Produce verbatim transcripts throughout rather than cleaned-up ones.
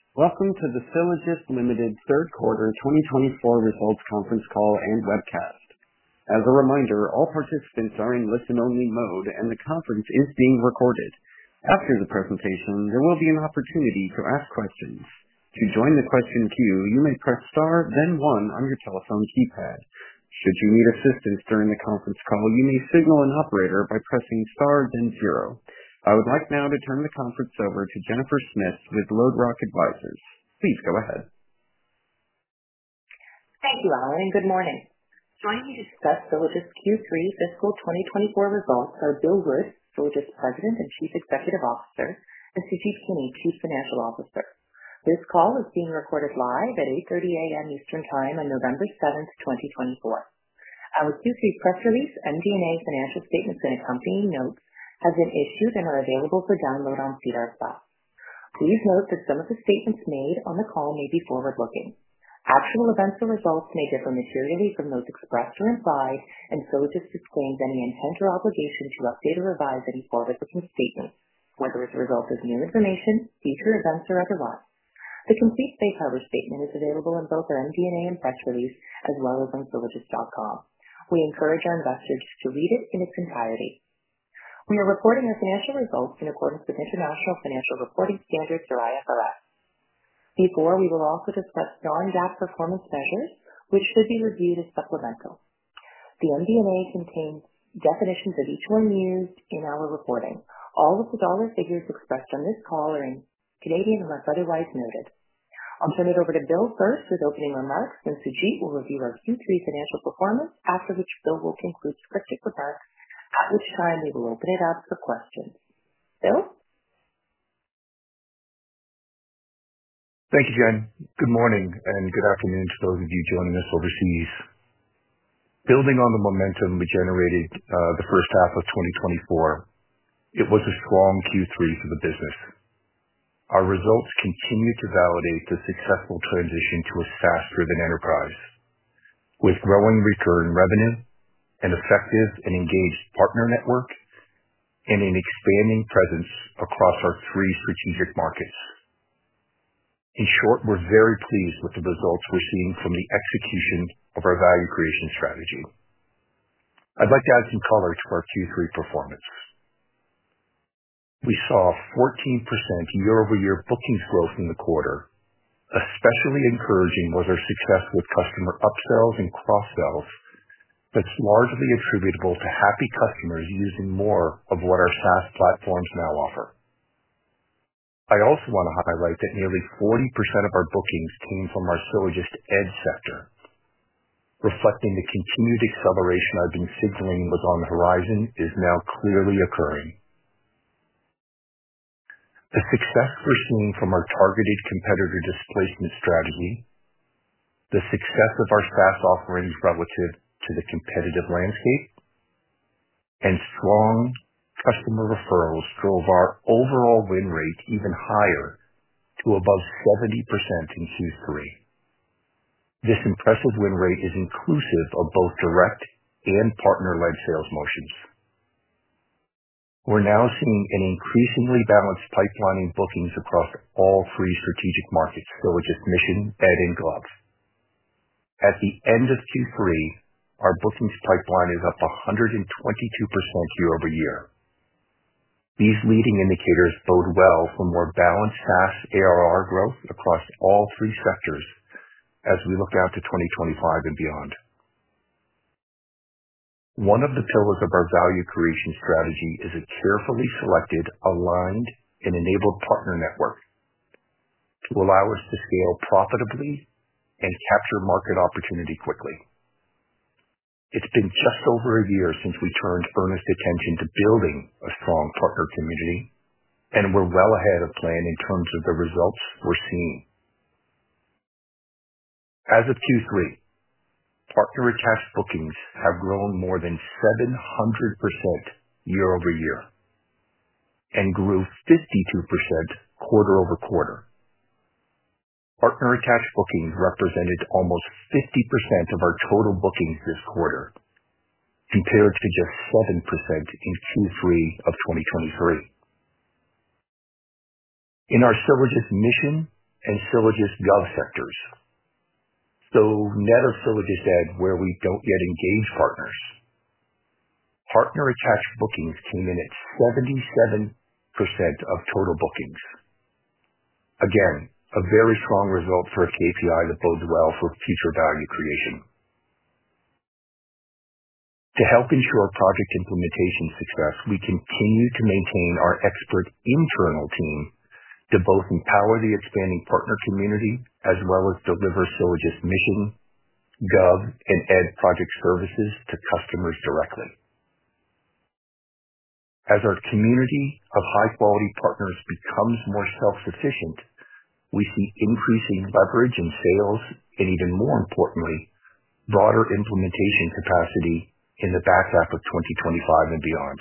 Welcome to the Sylogist Limited third quarter twenty twenty-four results conference call and webcast. As a reminder, all participants are in listen-only mode and the conference is being recorded. After the presentation, there will be an opportunity to ask questions. To join the question queue, you may press star then one on your telephone keypad. Should you need assistance during the conference call, you may signal an operator by pressing star then zero. I would like now to turn the conference over to Jennifer Smith with LodeRock Advisors. Please go ahead. Thank you, Alan, and good morning. Joining me to discuss Sylogist Q three fiscal twenty twenty-four results are Bill Wood, Sylogist President and Chief Executive Officer, and Sujeet Kini, Chief Financial Officer. This call is being recorded live at eight thirty a.m. Eastern Time on November seventh, twenty twenty-four. Our Q three press release, M D and A financial statements, and accompanying notes have been issued and are available for download on SEDAR plus. Please note that some of the statements made on the call may be forward-looking. Actual events or results may differ materially from those expressed or implied, and Sylogist disclaims any intent or obligation to update or revise any forward-looking statements, whether as a result of new information, future events, or otherwise. The complete safe harbor statement is available in both our M D and A and press release, as well as on sylogist dot com. We encourage our investors to read it in its entirety. We are reporting our financial results in accordance with International Financial Reporting Standards, or I F R S. Before, we will also discuss non-GAAP performance measures, which should be reviewed as supplemental. The M D and A contains definitions of each one used in our reporting. All of the dollar figures expressed on this call are in Canadian unless otherwise noted. I'll turn it over to Bill first with opening remarks, and Sujeet will review our Q three financial performance, after which Bill will conclude scripted remarks, at which time we will open it up for questions. Bill? Thank you, Jen. Good morning and good afternoon to those of you joining us overseas. Building on the momentum we generated uh, the first half of twenty twenty-four, it was a strong Q three for the business. Our results continue to validate the successful transition to a SaaS-driven enterprise, with growing recurring revenue, an effective and engaged partner network, and an expanding presence across our three strategic markets. In short, we're very pleased with the results we're seeing from the execution of our value creation strategy. I'd like to add some color to our Q three performance. We saw fourteen percent year-over-year bookings growth in the quarter. Especially encouraging was our success with customer upsells and cross-sells, that's largely attributable to happy customers using more of what our SaaS platforms now offer. I also want to highlight that nearly forty percent of our bookings came from our Sylogist Edge sector, reflecting the continued acceleration I've been signaling was on the horizon is now clearly occurring. The success we're seeing from our targeted competitor displacement strategy, the success of our SaaS offerings relative to the competitive landscape, and strong customer referrals drove our overall win rate even higher to above seventy percent in Q three. This impressive win rate is inclusive of both direct and partner-led sales motions. We're now seeing an increasingly balanced pipeline in bookings across all three strategic markets, Sylogist Mission, Ed, and Glove. At the end of Q three, our bookings pipeline is up one hundred twenty-two percent year-over-year. These leading indicators bode well for more balanced SaaS A R R growth across all three sectors as we look out to twenty twenty-five and beyond. One of the pillars of our value creation strategy is a carefully selected, aligned, and enabled partner network to allow us to scale profitably and capture market opportunity quickly. It's been just over a year since we turned earnest attention to building a strong partner community, and we're well ahead of plan in terms of the results we're seeing. As of Q three, partner attached bookings have grown more than seven hundred percent year-over-year and grew fifty-two percent quarter-over-quarter. Partner attached bookings represented almost fifty percent of our total bookings this quarter, compared to just seven percent in Q three of twenty twenty-three. In our Sylogist Mission and Sylogist Gov sectors. So net of Sylogist Ed, where we don't yet engage partners, partner-attached bookings came in at seventy-seven percent of total bookings. Again, a very strong result for a K P I that bodes well for future value creation. To help ensure project implementation success, we continue to maintain our expert internal team to both empower the expanding partner community as well as deliver Sylogist mission, Gov, and Ed project services to customers directly. As our community of high-quality partners becomes more self-sufficient, we see increasing leverage in sales and, even more importantly, broader implementation capacity in the back half of twenty twenty-five and beyond.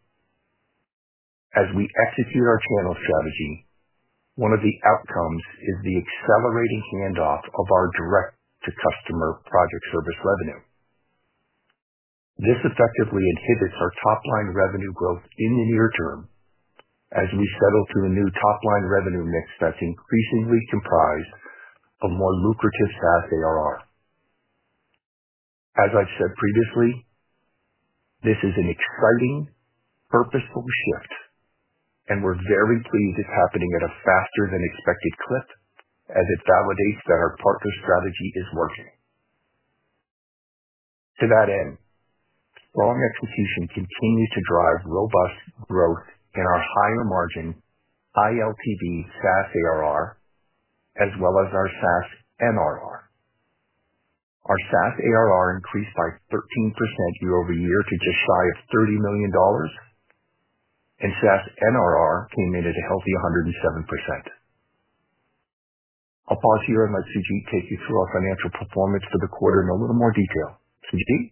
As we execute our channel strategy, one of the outcomes is the accelerating handoff of our direct-to-customer project service revenue. This effectively inhibits our top-line revenue growth in the near term as we settle to a new top-line revenue mix that's increasingly comprised of more lucrative SaaS A R R. As I've said previously, this is an exciting, purposeful shift, and we're very pleased it's happening at a faster than expected clip as it validates that our partner strategy is working. To that end, strong execution continues to drive robust growth in our higher margin, high L T V SaaS A R R, as well as our SaaS N R R. Our SaaS A R R increased by thirteen percent year-over-year to just shy of thirty million dollars, and SaaS N R R came in at a healthy one hundred seven percent. I'll pause here and let Sujit take you through our financial performance for the quarter in a little more detail. Sujit?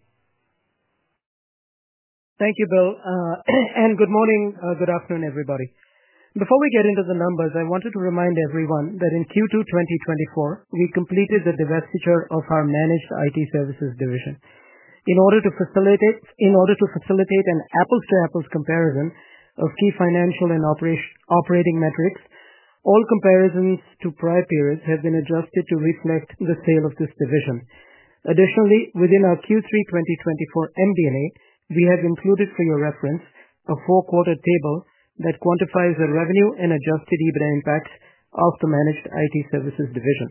Thank you, Bill, uh, and good morning, uh, good afternoon, everybody. Before we get into the numbers, I wanted to remind everyone that in Q two twenty twenty-four, we completed the divestiture of our managed I T services division. In order to facilitate, in order to facilitate an apples-to-apples comparison of key financial and operation, operating metrics, all comparisons to prior periods have been adjusted to reflect the sale of this division. Additionally, within our Q three twenty twenty-four M D and A, we have included for your reference a four-quarter table that quantifies the revenue and adjusted EBITDA impacts of the managed I T services division.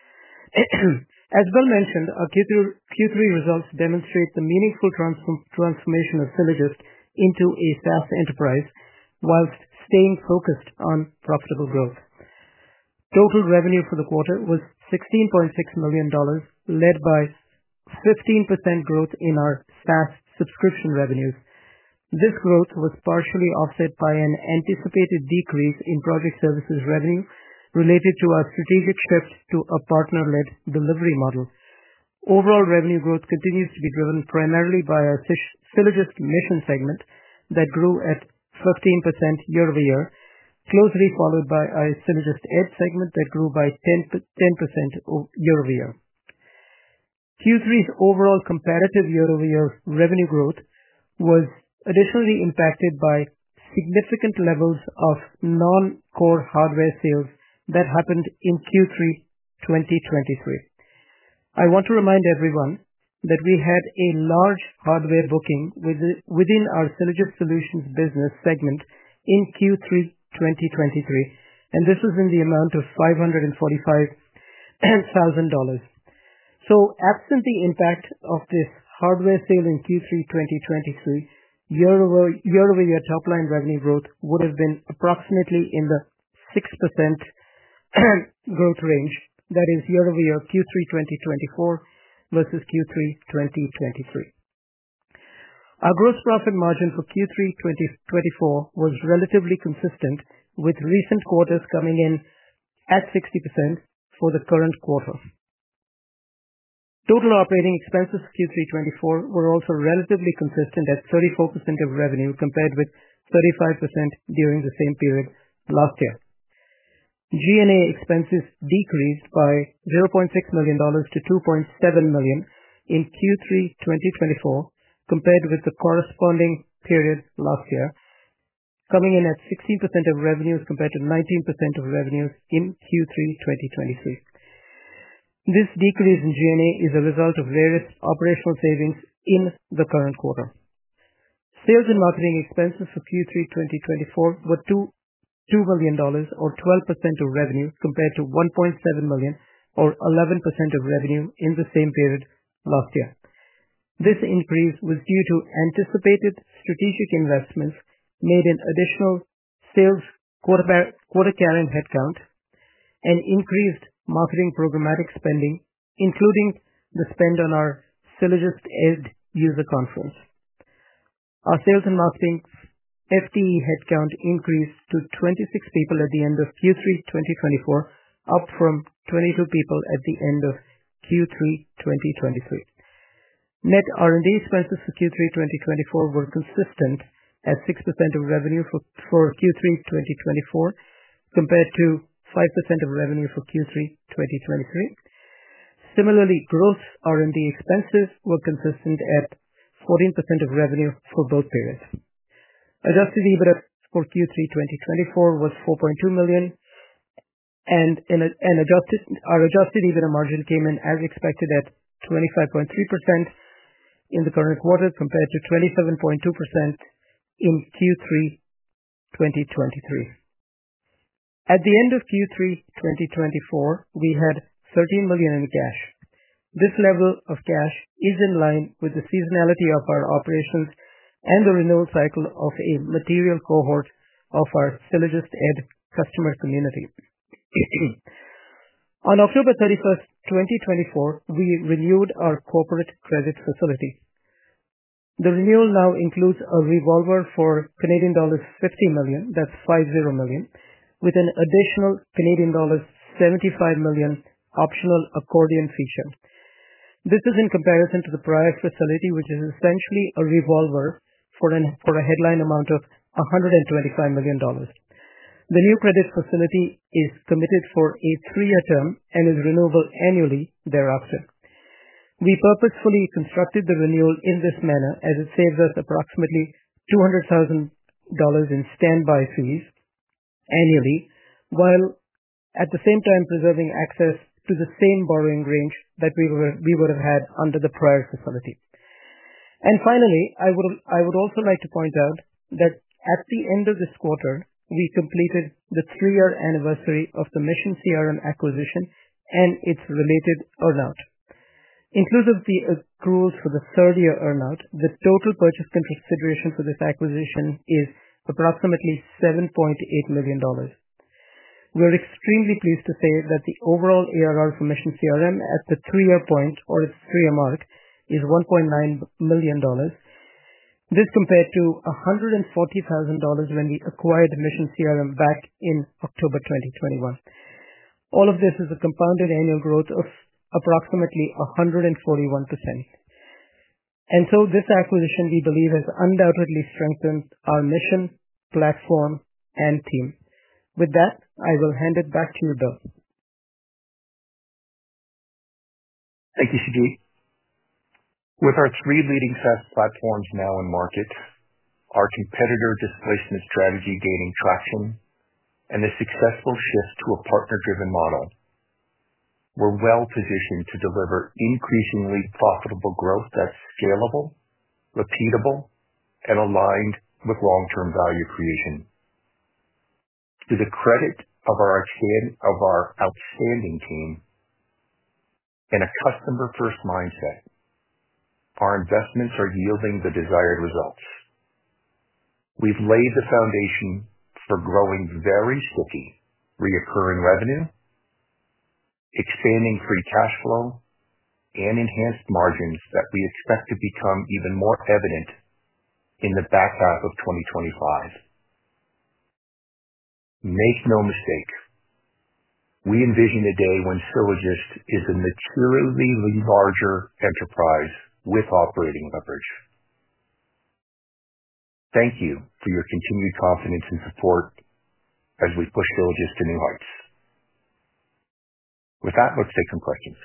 As Bill mentioned, our Q three results demonstrate the meaningful transform, transformation of Sylogist into a SaaS enterprise whilst staying focused on profitable growth. Total revenue for the quarter was sixteen point six million dollars, led by fifteen percent growth in our SaaS subscription revenues. This growth was partially offset by an anticipated decrease in project services revenue related to our strategic shift to a partner-led delivery model. Overall revenue growth continues to be driven primarily by our Sylogist Mission segment that grew at fifteen percent year-over-year, closely followed by our Sylogist Ed segment that grew by ten percent year-over-year. Q three's overall comparative year-over-year revenue growth was additionally impacted by significant levels of non-core hardware sales that happened in Q three twenty twenty-three. I want to remind everyone that we had a large hardware booking within our Sylogist Solutions business segment in Q three twenty twenty-three, and this was in the amount of five hundred forty-five thousand dollars. So, absent the impact of this hardware sale in Q three twenty twenty-three, year-over-year year-over-year top-line revenue growth would have been approximately in the six percent growth range, that is year-over-year Q three twenty twenty-four versus Q three twenty twenty-three. Our gross profit margin for Q three twenty twenty-four was relatively consistent, with recent quarters coming in at sixty percent for the current quarter. Total operating expenses for Q three twenty-four were also relatively consistent at thirty-four percent of revenue compared with thirty-five percent during the same period last year. G and A expenses decreased by zero point six million dollars to two point seven million dollars in Q three twenty twenty-four compared with the corresponding period last year. coming in at sixteen percent of revenues compared to nineteen percent of revenues in Q three twenty twenty-three. This decrease in G and A is a result of various operational savings in the current quarter. Sales and marketing expenses for Q three twenty twenty-four were two million dollars or twelve percent of revenue compared to one point seven million dollars or eleven percent of revenue in the same period last year. This increase was due to anticipated strategic investments made in additional sales quota-carrying headcount and increased marketing programmatic spending, including the spend on our SylogistEd user conference. Our sales and marketing F T E headcount increased to twenty-six people at the end of Q three twenty twenty-four, up from twenty-two people at the end of Q three twenty twenty-three. Net R and D expenses for Q three twenty twenty-four were consistent at six percent of revenue for, for Q three twenty twenty-four compared to five percent of revenue for Q three twenty twenty-three. Similarly, gross R and D expenses were consistent at fourteen percent of revenue for both periods. Adjusted EBITDA for Q three twenty twenty-four was four point two million dollars and, in a, and adjusted, our adjusted EBITDA margin came in as expected at twenty-five point three percent in the current quarter compared to twenty-seven point two percent in Q three twenty twenty-three. At the end of Q three twenty twenty-four, we had thirteen million dollars in cash. This level of cash is in line with the seasonality of our operations and the renewal cycle of a material cohort of our SylogistEd customer community. On October thirty-first, twenty twenty-four, we renewed our corporate credit facility. The renewal now includes a revolver for Canadian dollars fifty million, that's fifty million, with an additional Canadian dollars seventy-five million optional accordion feature. This is in comparison to the prior facility, which is essentially a revolver for, an, for a headline amount of one hundred twenty-five million dollars. The new credit facility is committed for a three-year term and is renewable annually thereafter. We purposefully constructed the renewal in this manner as it saves us approximately two hundred thousand dollars in standby fees annually, while at the same time preserving access to the same borrowing range that we, were, we would have had under the prior facility. And finally, I would, I would also like to point out that at the end of this quarter, we completed the three-year anniversary of the Mission C R M acquisition and its related earnout. Inclusive of the accruals for the third year earnout, the total purchase consideration for this acquisition is approximately seven point eight million dollars. We are extremely pleased to say that the overall A R R for Mission C R M at the three-year point or its three-year mark is one point nine million dollars. This compared to one hundred forty thousand dollars when we acquired Mission C R M back in October twenty twenty-one. All of this is a compounded annual growth of approximately one hundred forty-one percent. And so this acquisition, we believe, has undoubtedly strengthened our mission, platform, and team. With that, I will hand it back to you, Bill. Thank you, Sujit. With our three leading SaaS platforms now in market, our competitor displacement strategy gaining traction, and the successful shift to a partner-driven model, we're well positioned to deliver increasingly profitable growth that's scalable, repeatable, and aligned with long-term value creation. To the credit of our, of our outstanding team and a customer-first mindset, our investments are yielding the desired results. We've laid the foundation for growing very sticky, recurring revenue, expanding free cash flow, and enhanced margins that we expect to become even more evident in the back half of twenty twenty-five. Make no mistake, we envision a day when Sylogist is a materially larger enterprise with operating leverage. Thank you for your continued confidence and support as we push Sylogist to new heights. With that, let's take some questions.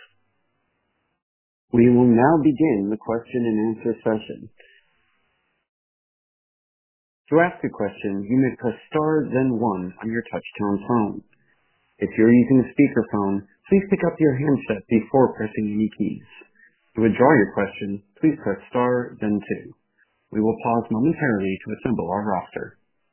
We will now begin the question and answer session. To ask a question, you may press star then one on your touch-tone phone. If you're using a speakerphone, please pick up your handset before pressing any keys. To withdraw your question, please press star then two. We will pause momentarily to assemble our roster.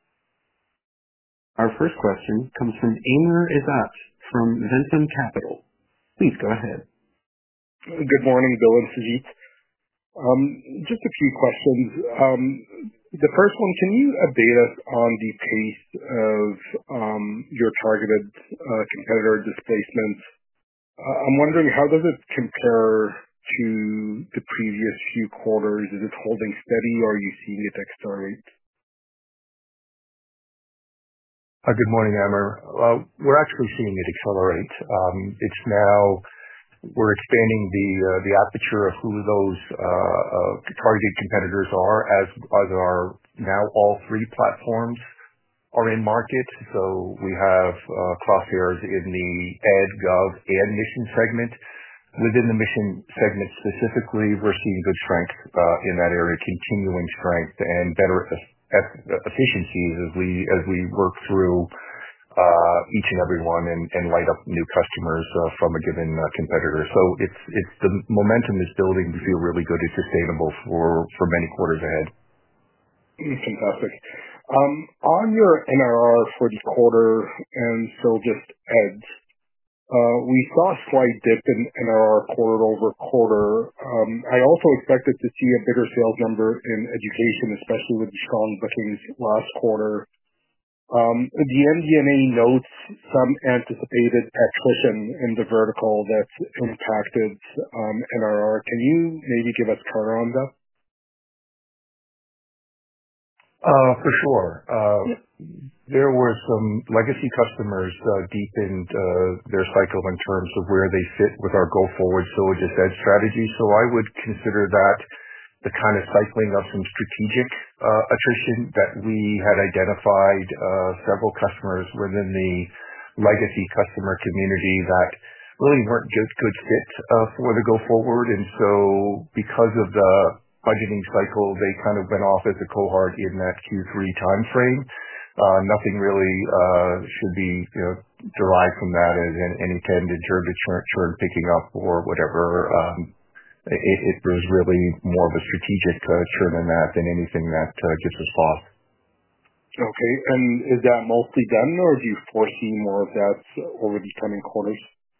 Our first question comes from Amr Ezzat from Ventum Capital. Please go ahead. Good morning, Bill and Sujit. Um, just a few questions. Um, the first one, can you update us on the pace of um, your targeted uh, competitor displacements? Uh, I'm wondering, how does it compare to the previous few quarters? Is it holding steady, or are you seeing it accelerate? Uh, good morning, Amr. Uh, we're actually seeing it accelerate. Um, it's now We're expanding the uh, the aperture of who those uh, uh, targeted competitors are, as as are now all three platforms are in market. So we have uh, crosshairs in the Ed, Gov, and Mission segment. Within the Mission segment specifically, we're seeing good strength uh, in that area, continuing strength and better e- efficiencies as we as we work through Uh, each and every one and, and light up new customers uh, from a given uh, competitor. So it's it's the momentum is building. We feel really good. It's sustainable for, for many quarters ahead. Fantastic. Um, on your N R R for the quarter and so just Ed, uh, we saw a slight dip in N R R quarter over quarter. Um, I also expected to see a bigger sales number in education, especially with the strong bookings last quarter. Um, the M D and A notes some anticipated attrition in the vertical that's impacted um, N R R. Can you maybe give us color on that? Uh, for sure. Uh, there were some legacy customers uh, deepened uh, their cycle in terms of where they fit with our go-forward Sylogist Ed strategy. So I would consider that the kind of cycling of some strategic uh, attrition that we had identified uh, several customers within the legacy customer community that really weren't good, good fit uh, for the go forward. And so because of the budgeting cycle, they kind of went off as a cohort in that Q three timeframe. Uh, nothing really uh, should be you know, derived from that as any tended churn to churn, churn picking up or whatever. Um, It, it was really more of a strategic uh, churn in that than anything that uh, gives us pause. Okay, and is that mostly done, or do you foresee more of that over the coming quarters?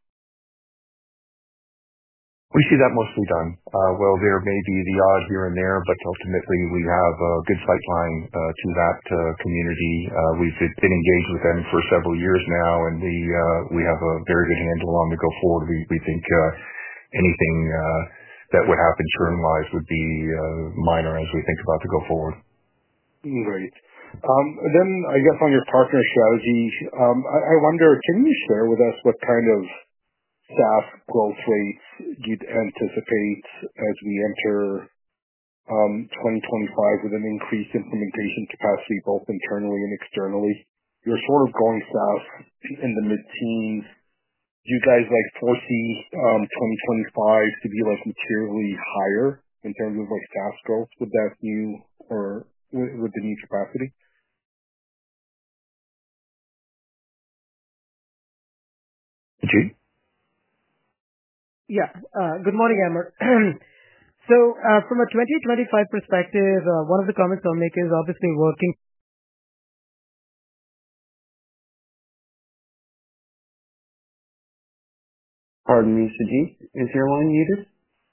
We see that mostly done. Uh, well, there may be the odd here and there, but ultimately we have a good sight line uh, to that uh, community. Uh, we've been engaged with them for several years now, and we uh, we have a very good handle on the go forward. We we think uh, anything uh, that would happen churn-wise would be uh, minor as we think about the go forward. Great. Um, then I guess on your partner strategy, um, I, I wonder, can you share with us what kind of SaaS growth rates you'd anticipate as we enter um, twenty twenty-five with an increased implementation capacity both internally and externally? You're sort of going SaaS in the mid-teens. Do you guys like foresee um, twenty twenty-five to be like materially higher in terms of like SaaS growth with that new or with, with the new capacity? G? Yeah. Uh, good morning, Amr. so uh, from a twenty twenty-five perspective, uh, one of the comments I'll make is obviously working. Pardon me, Sujit. Is your line muted?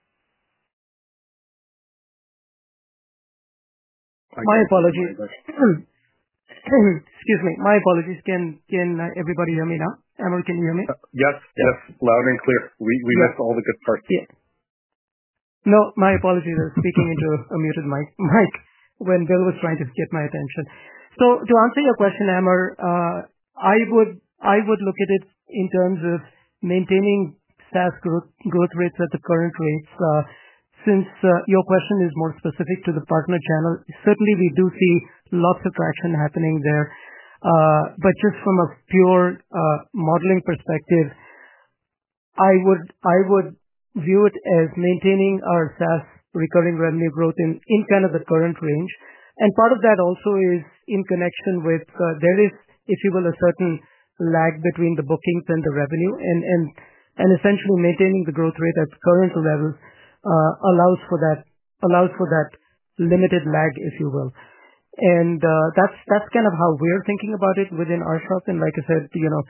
My apologies. Excuse me. My apologies. Can can uh, everybody hear me now? Amr, can you hear me? Uh, yes, yes, loud and clear. We we yeah. missed all the good parts. Yeah. No, my apologies. I was speaking into a muted mic, mic when Bill was trying to get my attention. So to answer your question, Amr, uh, I would I would look at it in terms of maintaining SaaS growth, growth rates at the current rates. Uh, since uh, your question is more specific to the partner channel, certainly we do see lots of traction happening there. Uh, but just from a pure uh, modeling perspective, I would I would view it as maintaining our SaaS recurring revenue growth in, in kind of the current range. Part of that also is in connection with there is, if you will, a certain lag between the bookings and the revenue. And essentially, maintaining the growth rate at current levels allows for that limited lag, if you will. And that's kind of how we're thinking about it within Arshad. And like I said,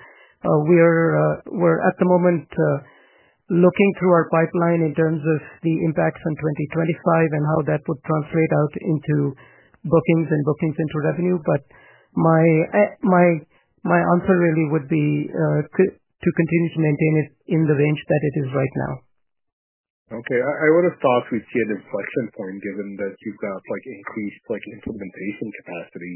we're at the moment looking through our pipeline in terms of the impacts on twenty twenty-five and how that would translate out into bookings and bookings into revenue. But my answer really would be to continue to maintain it in the range that it is right now. Okay. I would have thought we'd see an inflection point given that you've got increased implementation capacity.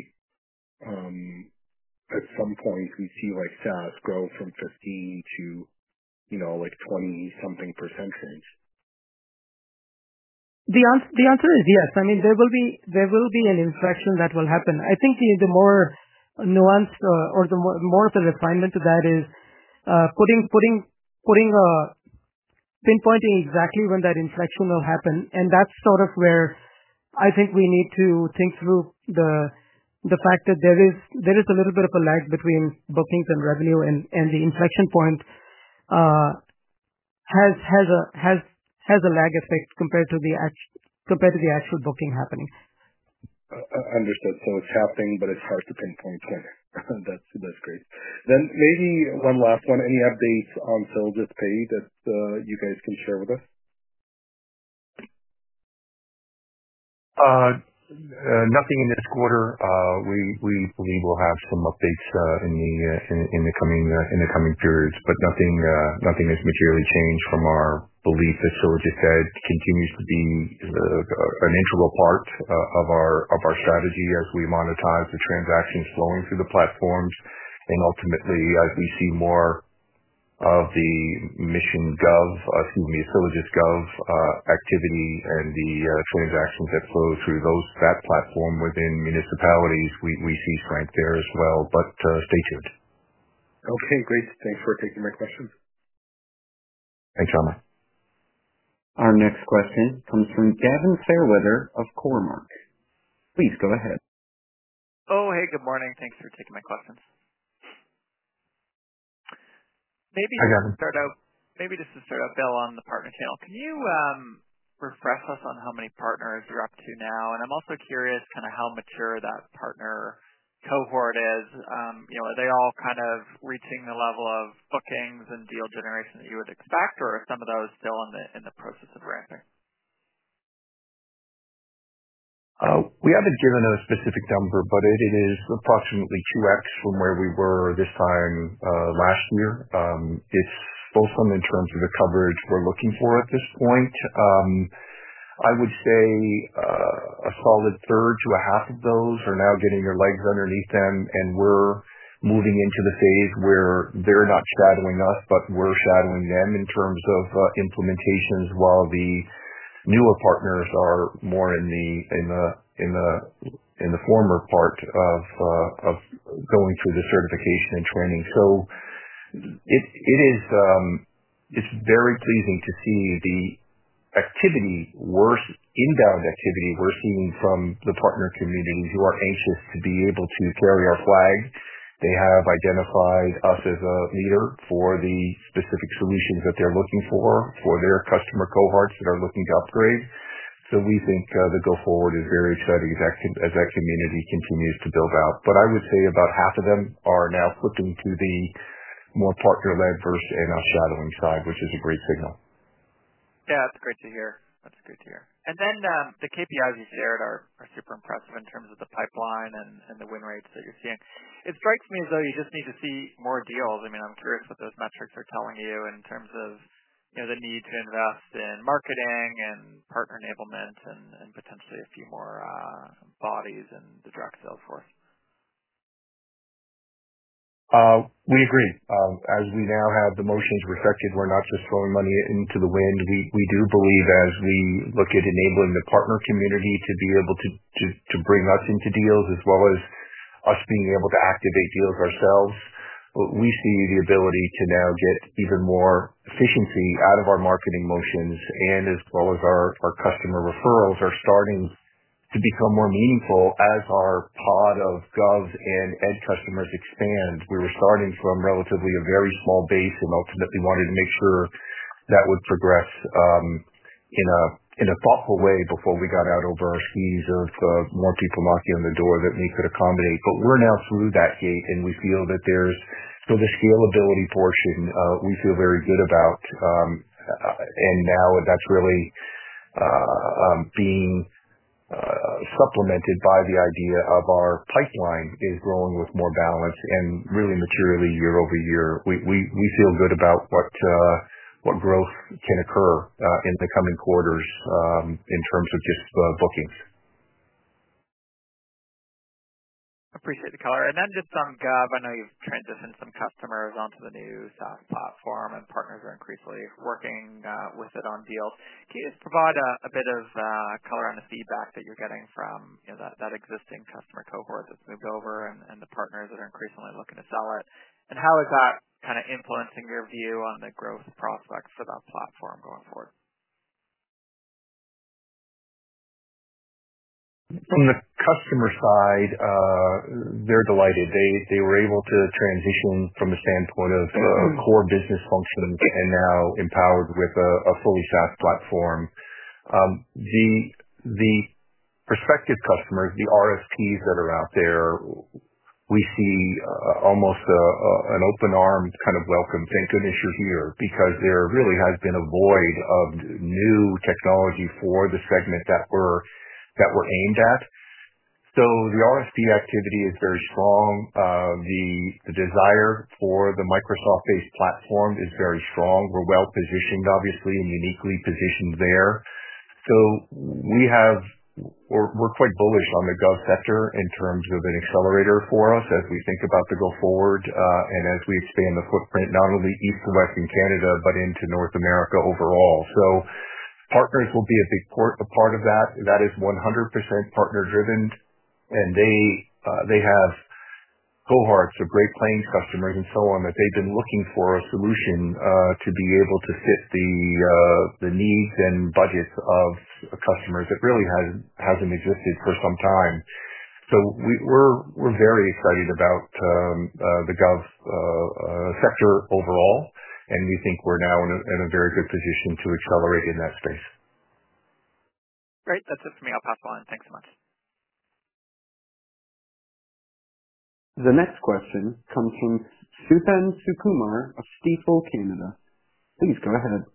At some point, we see SaaS grow from fifteen to twenty-something percent range. The answer is yes. I mean, there will be an inflection that will happen. I think the more nuanced or the more of the refinement to that is putting a pinpointing exactly when that inflection will happen. And that's sort of where I think we need to think through the fact that there is a little bit of a lag between bookings and revenue, and the inflection point has a lag effect compared to the actual booking happening. Understood. So it's happening, but it's hard to pinpoint when. That's great. Then maybe one last one. Any updates on SylogistPay that you guys can share with us? Uh, uh, nothing in this quarter. Uh, we we believe we'll have some updates uh, in the uh, in, in the coming uh, in the coming periods, but nothing uh, nothing has materially changed from our belief that SylogistEd continues to be uh, an integral part uh, of our of our strategy as we monetize the transactions flowing through the platforms, and ultimately as we see more of the Mission Gov, uh, excuse me, Sylogist Gov uh, activity and the uh, transactions that flow through those that platform within municipalities, we, we see strength there as well. But uh, stay tuned. Okay, great. Thanks for taking my questions. Thanks, Ahmed. Our next question comes from Gavin Fairweather of Cormark. Please go ahead. Oh, hey, good morning. Thanks for taking my questions. Maybe to start out, maybe just to start out, Bill, on the partner channel, can you um, refresh us on how many partners you're up to now? And I'm also curious kind of how mature that partner cohort is. Um, you know, are they all kind of reaching the level of bookings and deal generation that you would expect, or are some of those still in the in the process of ramping? Uh, we haven't given a specific number, but it, it is approximately two x from where we were this time uh, last year. Um, it's fulsome in terms of the coverage we're looking for at this point. Um, I would say uh, a solid third to a half of those are now getting their legs underneath them, and we're moving into the phase where they're not shadowing us, but we're shadowing them in terms of uh, implementations, while the newer partners are more in the in the in the in the former part of uh, of going through the certification and training. So it it is um, it's very pleasing to see the activity, worse inbound activity we're seeing from the partner community who are anxious to be able to carry our flag. They have identified us as a leader for the specific solutions that they're looking for, for their customer cohorts that are looking to upgrade. So we think uh, the go forward is very exciting as that, as that community continues to build out. But I would say about half of them are now flipping to the more partner-led versus and us shadowing side, which is a great signal. Yeah, that's great to hear. That's great to hear. And then um, the K P Is you shared are, are super impressive in terms of the pipeline and, and the win rates that you're seeing. It strikes me as though you just need to see more deals. I mean, I'm curious what those metrics are telling you in terms of, you know, the need to invest in marketing and partner enablement and, and potentially a few more uh, bodies in the direct sales force. Uh, we agree. Um, as we now have the motions perfected, we're not just throwing money into the wind. We we do believe, as we look at enabling the partner community to be able to, to, to bring us into deals, as well as us being able to activate deals ourselves, we see the ability to now get even more efficiency out of our marketing motions, and as well as our, our customer referrals are starting to become more meaningful as our pod of Gov and Ed customers expand. We were starting from relatively a very small base and ultimately wanted to make sure that would progress um, in a in a thoughtful way before we got out over our skis of uh, more people knocking on the door that we could accommodate. But we're now through that gate, and we feel that there's so the scalability portion uh, we feel very good about, um, uh, and now that's really uh, um, being uh, supplemented by the idea of our pipeline is growing with more balance and really materially year over year. We we we feel good about what. Uh, what growth can occur uh, in the coming quarters um, in terms of just uh, bookings. Appreciate the color. And then just on Gov, I know you've transitioned some customers onto the new SaaS platform, and partners are increasingly working uh, with it on deals. Can you just provide a, a bit of uh, color on the feedback that you're getting from you know, that, that existing customer cohort that's moved over and, and the partners that are increasingly looking to sell it? And how is that kind of influencing your view on the growth prospects for that platform going forward? From the customer side, uh, they're delighted. They they were able to transition from the standpoint of uh, core business functions and now empowered with a, a fully SaaS platform. Um, the the prospective customers, the R F Ps that are out there, we see uh, almost a, a, an open arm kind of welcome. Thank goodness you're here, because there really has been a void of new technology for the segment that we're that we're aimed at. So the R F P activity is very strong. Uh, the the desire for the Microsoft-based platform is very strong. We're well positioned, obviously, and uniquely positioned there. So we have. We're, we're quite bullish on the Gov sector in terms of an accelerator for us as we think about the go forward uh, and as we expand the footprint not only east to west in Canada but into North America overall. So partners will be a big part, a part of that. That is one hundred percent partner driven, and they uh, they have cohorts of Great Plains customers and so on that they've been looking for a solution uh, to be able to fit the uh, the needs and budgets of customers that really has hasn't existed for some time. So we, we're we're very excited about um, uh, the Gov uh, uh, sector overall, and we think we're now in a, in a very good position to accelerate in that space. Great, that's it for me. I'll pass the line. Thanks so much. The next question comes from Suthan Sukumar of Stifel Canada. Please go ahead.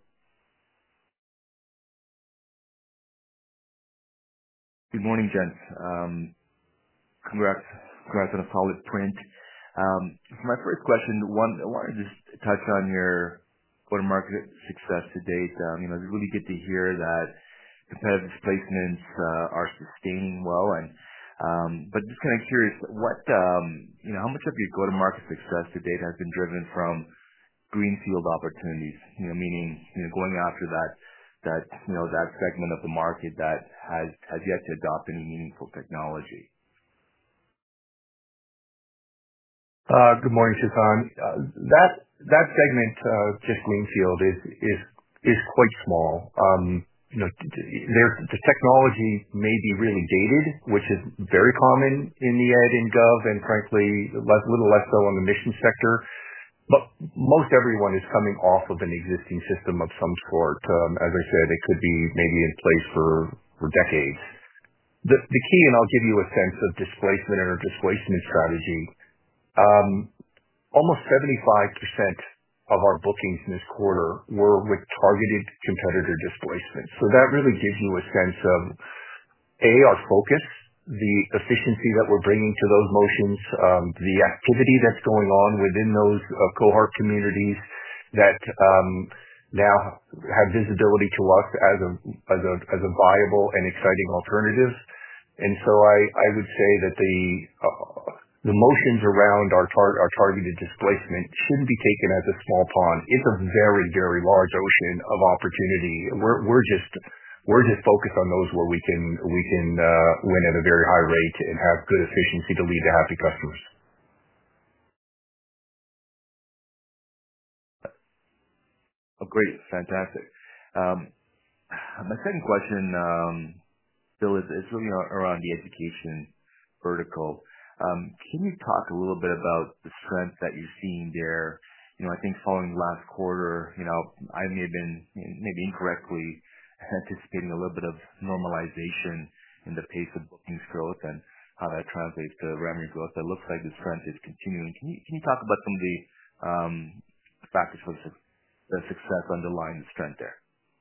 Good morning, gents. Um, congrats, congrats on a solid print. Um, for my first question, one, I wanted to just touch on your go-to-market success to date. Um, you know, it's really good to hear that competitive displacements uh, are sustaining well, and Um, but just kind of curious, what, um, you know, how much of your go-to-market success to date has been driven from greenfield opportunities, you know, meaning, you know, going after that, that, you know, that segment of the market that has, has yet to adopt any meaningful technology? Uh, good morning, Suthan. Uh, that, that segment, uh, just greenfield is, is, is quite small. Um, You know, there, the technology may be really dated, which is very common in the Ed and Gov, and frankly, a little less so on the mission sector. But most everyone is coming off of an existing system of some sort. Um, as I said, it could be maybe in place for, for decades. The, the key, and I'll give you a sense of displacement and our displacement strategy, um, almost seventy-five percent of our bookings in this quarter were with targeted competitor displacement. So that really gives you a sense of, A, our focus, the efficiency that we're bringing to those motions, um, the activity that's going on within those uh, cohort communities that um, now have visibility to us as a, as a, as a viable and exciting alternative. And so I, I would say that the, uh, the motions around our, tar- our targeted displacement shouldn't be taken as a small pond. It's a very, very large ocean of opportunity. We're, we're just, we're just focused on those where we can, we can uh, win at a very high rate and have good efficiency to lead to happy customers. Oh, great. Fantastic. Um, my second question, um, Bill, is really around the education vertical. Can you talk a little bit about the strength that you're seeing there? You know, I think following last quarter, you know, I may have been maybe incorrectly anticipating a little bit of normalization in the pace of bookings growth and how that translates to revenue growth. It looks like the strength is continuing. Can you can you talk about some of the um, factors for the, the success underlying the strength there?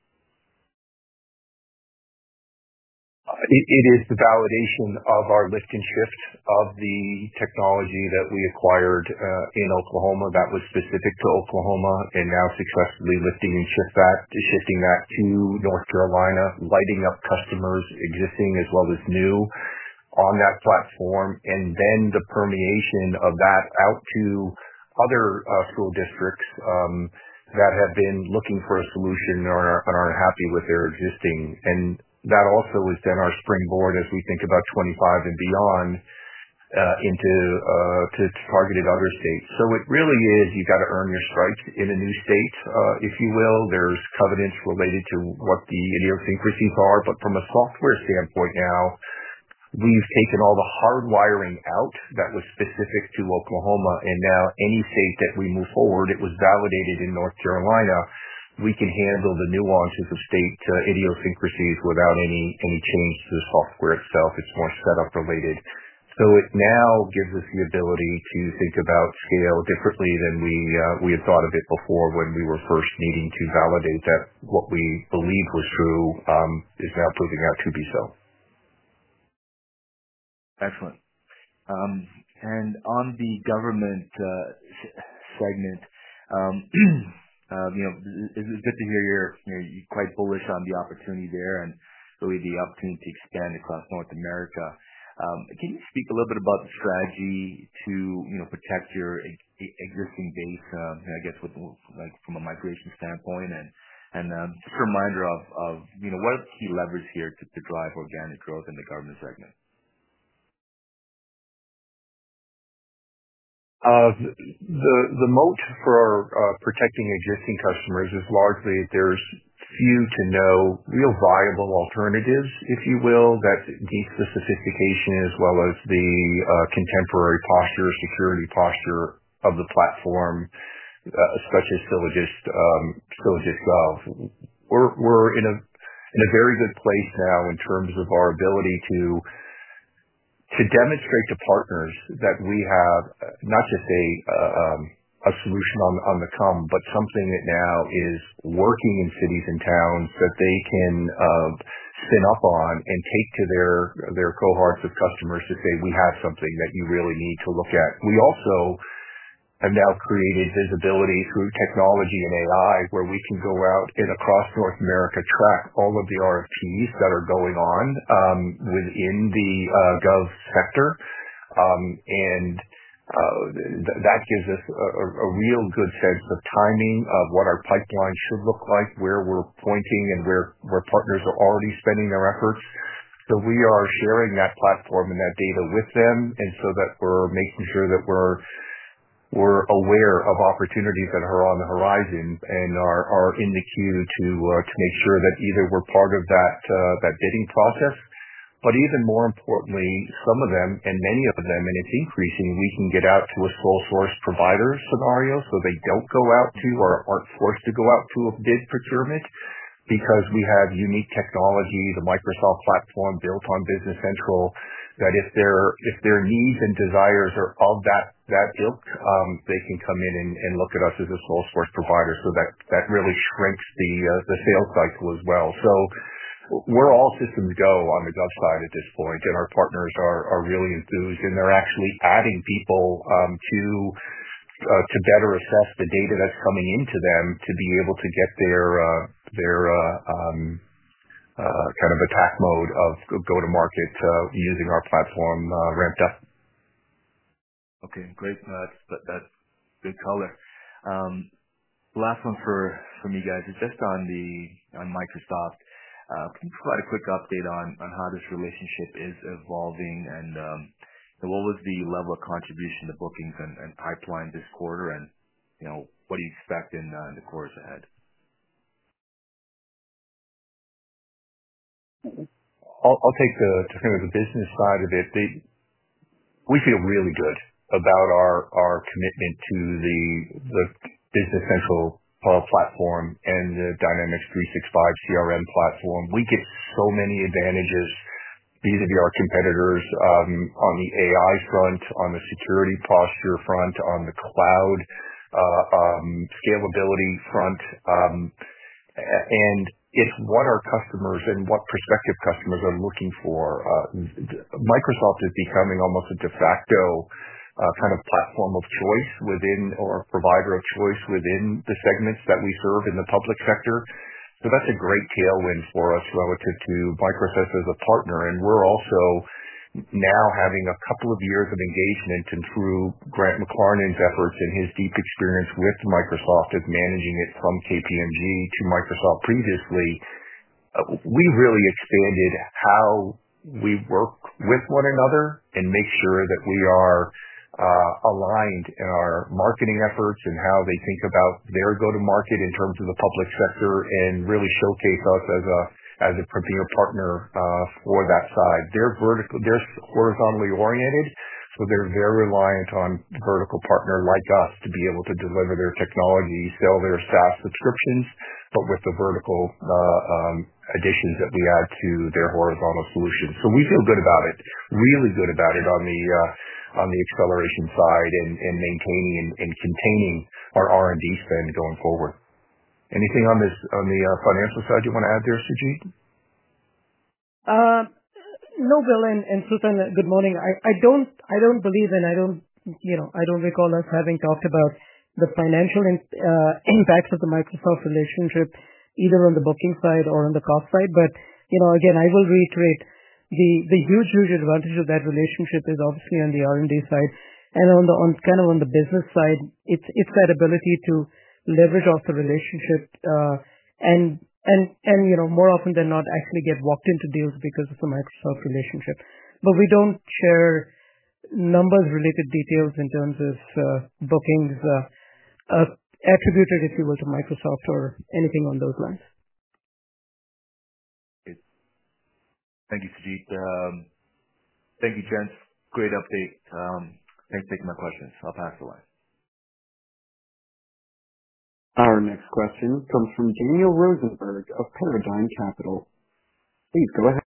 It, it is the validation of our lift and shift of the technology that we acquired uh, in Oklahoma that was specific to Oklahoma, and now successfully lifting and shift that, shifting that to North Carolina, lighting up customers existing as well as new on that platform, and then the permeation of that out to other uh, school districts um, that have been looking for a solution or are, and aren't happy with their existing. And that also is then our springboard as we think about twenty-five and beyond uh, into uh, to, to targeted other states. So it really is, you got to earn your stripes in a new state, uh, if you will. There's covenants related to what the idiosyncrasies are, but from a software standpoint now, we've taken all the hardwiring out that was specific to Oklahoma, and now any state that we move forward, it was validated in North Carolina. We can handle the nuances of state uh, idiosyncrasies without any any change to the software itself. It's more setup related. So it now gives us the ability to think about scale differently than we uh, we had thought of it before when we were first needing to validate that what we believed was true um, is now proving out to be so. Excellent. Um, and on the government uh, segment, um, uh, you know, it's good to hear you're, you know, you're quite bullish on the opportunity there and really the opportunity to expand across North America. Um, can you speak a little bit about the strategy to, you know, protect your e- existing base, um, I guess, with like from a migration standpoint, and and um, just a reminder of, of, you know, what are the key levers here to, to drive organic growth in the government segment? Uh, the the moat for uh, protecting existing customers is largely that there's few to no real viable alternatives, if you will, that meet the sophistication as well as the uh, contemporary posture, security posture of the platform, uh, such as Sylogist, um, Sylogist Gov. We're we're in a in a very good place now in terms of our ability to to demonstrate to partners that we have uh, not just a uh, um, a solution on on the come, but something that now is working in cities and towns that they can uh, spin up on and take to their their cohorts of customers to say, we have something that you really need to look at. We also have now created visibility through technology and A I where we can go out and across North America track all of the R F Ps that are going on um, within the uh, Gov sector. Um, and uh, th- that gives us a, a, a real good sense of timing of what our pipeline should look like, where we're pointing and where, where partners are already spending their efforts. So we are sharing that platform and that data with them, and so that we're making sure that we're we're aware of opportunities that are on the horizon and are, are in the queue to uh, to make sure that either we're part of that uh, that bidding process, but even more importantly, some of them and many of them, and it's increasing, we can get out to a sole source provider scenario, so they don't go out to or aren't forced to go out to a bid procurement, because we have unique technology, the Microsoft platform built on Business Central, that if their if their needs and desires are of that that ilk, um, they can come in and, and look at us as a sole source provider. So that that really shrinks the uh, the sales cycle as well. So we're all systems go on the Gov side at this point, and our partners are are really enthused, and they're actually adding people um, to uh, to better assess the data that's coming into them to be able to get their uh, their uh, um, uh, kind of attack mode of go-to-market uh, using our platform uh, ramped up. Okay, great. Uh, that's that, that's good color. Um, last one for from you guys is just on the on Microsoft. Uh, can you provide a quick update on on how this relationship is evolving, and um, what was the level of contribution to bookings and, and pipeline this quarter, and you know what do you expect in, uh, in the quarters ahead? I'll take the kind of the business side of it. We feel really good about our commitment to the Business Central platform and the Dynamics three sixty-five C R M platform. We get so many advantages vis-à-vis our competitors on the A I front, on the security posture front, on the cloud scalability front. And it's what our customers and what prospective customers are looking for. Microsoft is becoming almost a de facto kind of platform of choice within, or provider of choice within the segments that we serve in the public sector. So that's a great tailwind for us relative to Microsoft as a partner. And we're also now having a couple of years of engagement, and through Grant McLarnon's efforts and his deep experience with Microsoft as managing it from K P M G to Microsoft previously, we really expanded how we work with one another and make sure that we are uh, aligned in our marketing efforts and how they think about their go-to-market in terms of the public sector, and really showcase us as a as a premier partner uh, for that side. They're vertical, they're horizontally oriented, so they're very reliant on a vertical partner like us to be able to deliver their technology, sell their SaaS subscriptions, but with the vertical uh, um, additions that we add to their horizontal solutions. So we feel good about it, really good about it on the uh, on the acceleration side, and, and maintaining and, and containing our R and D spend going forward. Anything on this, on the uh, financial side you want to add there, Sujit? Uh, no, Bill and, and Susan, good morning. I, I don't, I don't believe, and I don't, you know, I don't recall us having talked about the financial in, uh, impacts of the Microsoft relationship, either on the booking side or on the cost side. But, you know, again, I will reiterate, the, the huge, huge advantage of that relationship is obviously on the R and D side, and on the, on kind of on the business side, it's, it's that ability to leverage off the relationship, uh, and, and, and, you know, more often than not actually get walked into deals because of the Microsoft relationship. But we don't share numbers related details in terms of, uh, bookings, uh, uh, attributed, if you will, to Microsoft or anything on those lines. Thank you, Sujit. Um, thank you, gents. Great update. Um, thanks for taking my questions. I'll pass the line. Our next question comes from Daniel Rosenberg of Paradigm Capital. Please go ahead.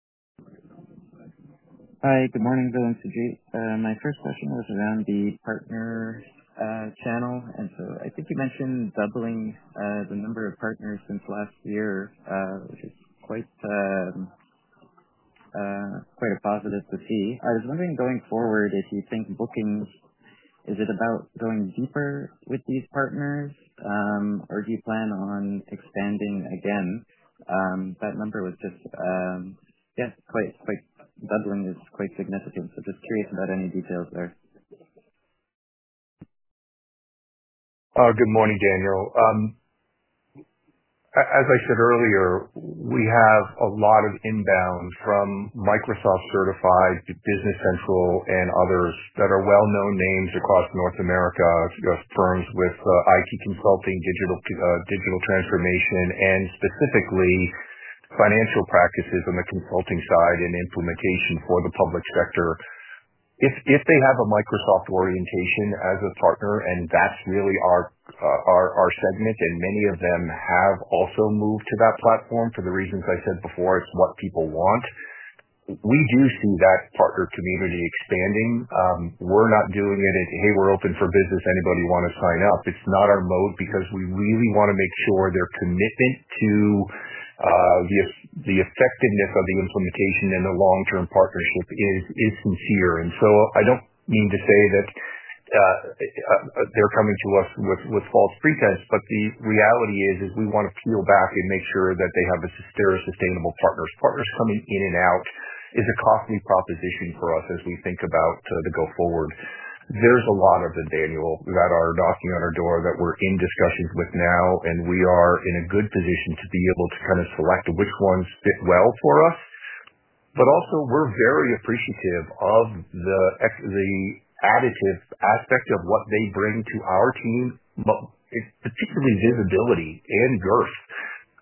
Hi, good morning, Bill and Sujit. Uh, my first question was around the partner uh, channel, and so I think you mentioned doubling uh, the number of partners since last year, uh, which is quite um, uh, quite a positive to see. I was wondering, going forward, if you think bookings, is it about going deeper with these partners, um, or do you plan on expanding again? Um, that number was just, um, yeah, quite, quite doubling is quite significant. So just curious about any details there. Uh, good morning, Daniel. Um, As I said earlier, we have a lot of inbound from Microsoft certified Business Central and others that are well-known names across North America, firms with uh, I T consulting, digital uh, digital transformation, and specifically financial practices on the consulting side and implementation for the public sector. If if they have a Microsoft orientation as a partner, and that's really our uh, our our segment, and many of them have also moved to that platform for the reasons I said before, it's what people want. We do see that partner community expanding. Um, we're not doing it at, hey, we're open for business, anybody want to sign up. It's not our mode, because we really want to make sure their commitment to uh, the the effectiveness of the implementation and the long-term partnership is is sincere. And so I don't mean to say that uh, uh, they're coming to us with, with false pretense, but the reality is is we want to peel back and make sure that they have a they're sustainable partners. Partners coming in and out is a costly proposition for us as we think about uh, the go forward. There's a lot of them, Daniel, that are knocking on our door that we're in discussions with now, and we are in a good position to be able to kind of select which ones fit well for us. But also, we're very appreciative of the the additive aspect of what they bring to our team, but particularly visibility and girth.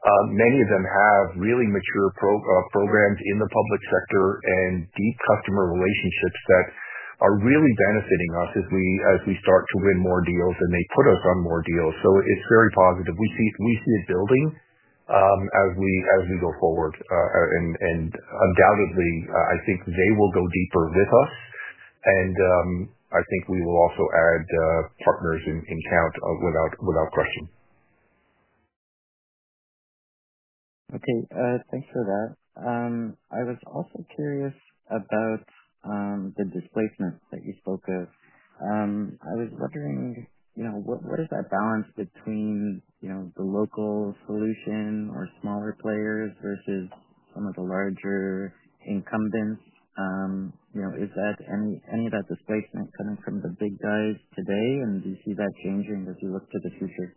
Uh, many of them have really mature pro, uh, programs in the public sector and deep customer relationships that are really benefiting us as we as we start to win more deals, and they put us on more deals. So it's very positive. We see we see it building um, as we as we go forward, uh, and and undoubtedly, uh, I think they will go deeper with us, and um, I think we will also add uh, partners in, in count uh, without without question. Okay, uh, thanks for that. Um, I was also curious about um, the displacement that you spoke of. Um, I was wondering, you know, what what is that balance between, you know, the local solution or smaller players versus some of the larger incumbents? Um, you know, is that any any of that displacement coming from the big guys today, and do you see that changing as you look to the future?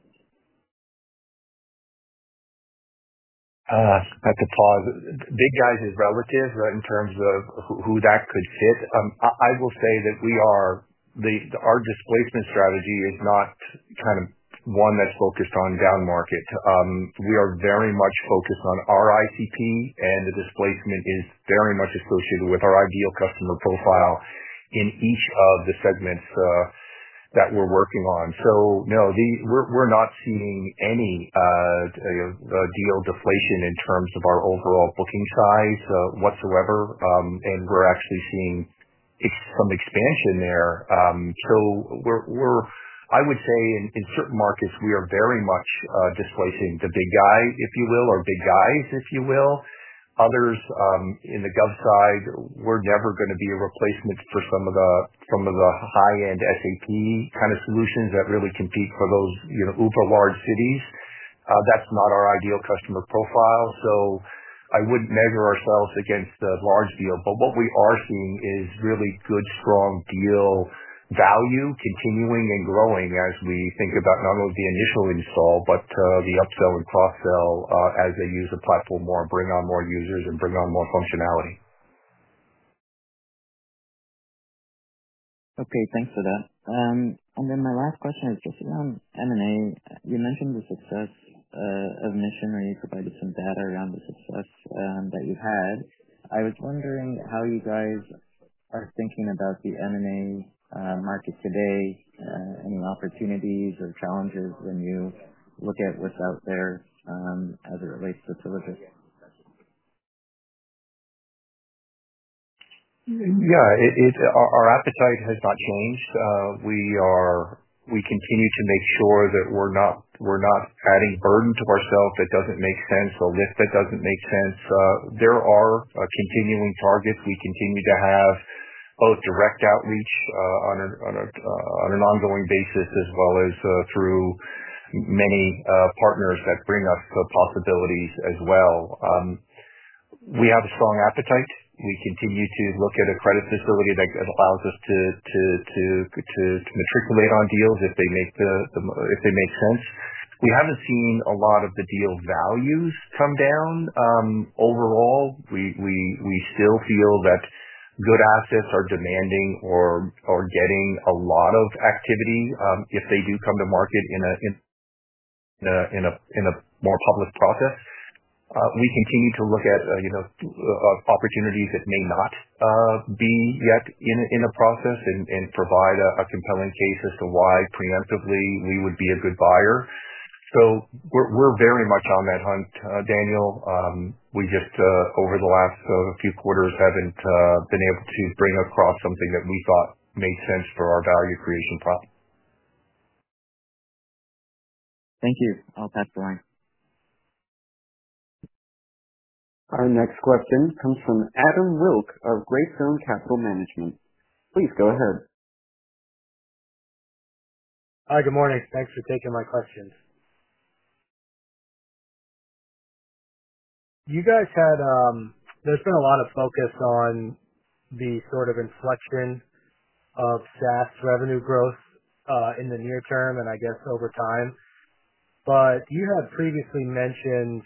Uh, at the pause, big guys is relative uh, in terms of who, who that could fit. Um, I, I will say that we are the, the our displacement strategy is not kind of one that's focused on down market. Um, we are very much focused on our I C P, and the displacement is very much associated with our ideal customer profile in each of the segments Uh, that we're working on. So no, the, we're we're not seeing any uh, uh, deal deflation in terms of our overall booking size uh, whatsoever, um, and we're actually seeing ex- some expansion there. Um, so we're we're I would say in, in certain markets we are very much uh, displacing the big guy, if you will, or big guys, if you will. Others, um, in the gov side, we're never going to be a replacement for some of the some of the high-end S A P kind of solutions that really compete for those, you know, uber large cities. Uh, that's not our ideal customer profile. So I wouldn't measure ourselves against the large deal, but what we are seeing is really good, strong deal value continuing and growing as we think about not only the initial install, but uh, the upsell and cross-sell uh, as they use the platform more, bring on more users, and bring on more functionality. Okay, thanks for that. Um, and then my last question is just around M and A. You mentioned the success uh, of Mission, or you provided some data around the success um, that you had. I was wondering how you guys are thinking about the M and A uh, market today, uh, any opportunities or challenges when you look at what's out there um, as it relates to Sylogist? Yeah, it, it our, our appetite has not changed. Uh, we are we continue to make sure that we're not we're not adding burden to ourselves that doesn't make sense, or lift that doesn't make sense. Uh, there are uh, continuing targets. We continue to have both direct outreach uh, on, a, on, a, uh, on an ongoing basis, as well as uh, through many uh, partners that bring us uh, possibilities as well. Um, we have a strong appetite. We continue to look at a credit facility that allows us to to to to, to matriculate on deals if they make the, the if they make sense. We haven't seen a lot of the deal values come down. Um, overall, we we we still feel that good assets are demanding or or getting a lot of activity um, if they do come to market in a in in a in a, in a more public process. Uh, we continue to look at uh, you know uh, opportunities that may not uh, be yet in in a process, and, and provide a, a compelling case as to why preemptively we would be a good buyer. So we're we're very much on that hunt, uh, Daniel. Um, we just uh, over the last uh, few quarters haven't uh, been able to bring across something that we thought made sense for our value creation problem. Thank you. I'll pass the line. Our next question comes from Adam Wilk of Greystone Capital Management. Please go ahead. Hi, good morning. Thanks for taking my questions. You guys had, um, there's been a lot of focus on the sort of inflection of SaaS revenue growth uh, in the near term and I guess over time. But you had previously mentioned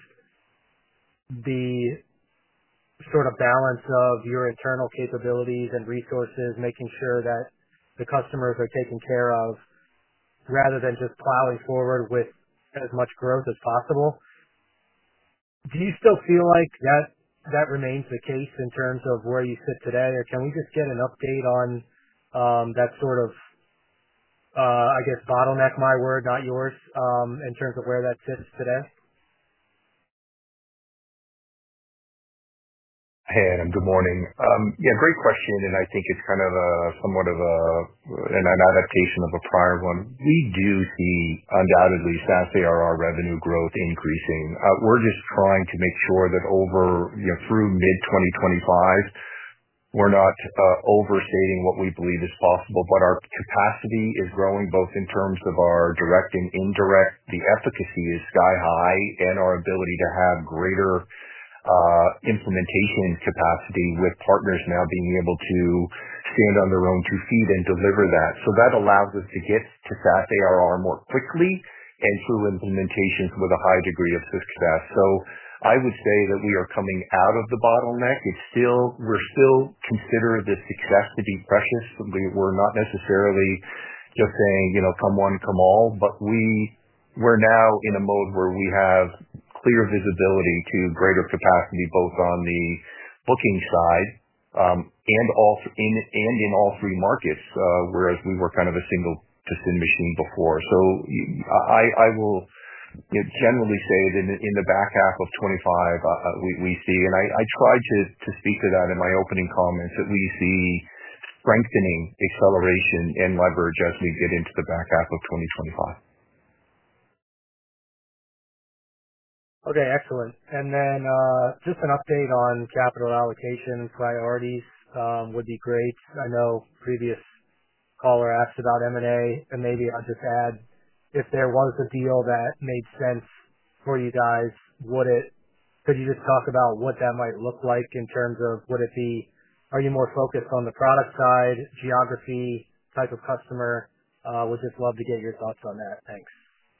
the sort of balance of your internal capabilities and resources, making sure that the customers are taken care of rather than just plowing forward with as much growth as possible. do you still feel like that that remains the case in terms of where you sit today, or can we just get an update on um, that sort of, uh, I guess, bottleneck, my word, not yours, um, in terms of where that sits today? Hey, Adam. Good morning. Um, yeah, great question, and I think it's kind of a somewhat of a an adaptation of a prior one. We do see undoubtedly SaaS A R R revenue growth increasing. Uh, we're just trying to make sure that over, you know, through mid twenty twenty-five, we're not uh, overstating what we believe is possible, but our capacity is growing both in terms of our direct and indirect. The efficacy is sky high, and our ability to have greater uh, implementation capacity with partners now being able to stand on their own two feet and deliver that. So that allows us to get to SaaS A R R more quickly and through implementations with a high degree of success. So I would say that we are coming out of the bottleneck. It's still, we're still consider the success to be precious. We, we're not necessarily just saying, you know, come one, come all, but we, we're now in a mode where we have clear visibility to greater capacity both on the booking side um, and all in and in all three markets, uh, whereas we were kind of a single piston machine before. So I, I will you know, generally say that in, in the back half of twenty-five, uh, we, we see, and I, I tried to, to speak to that in my opening comments, that we see strengthening acceleration and leverage as we get into the back half of twenty twenty-five. Okay, excellent. And then uh, just an update on capital allocation priorities um, would be great. I know previous caller asked about M and A, and maybe I'll just add, if there was a deal that made sense for you guys, would it, could you just talk about what that might look like in terms of, would it be, are you more focused on the product side, geography, type of customer? Uh, would just love to get your thoughts on that. Thanks.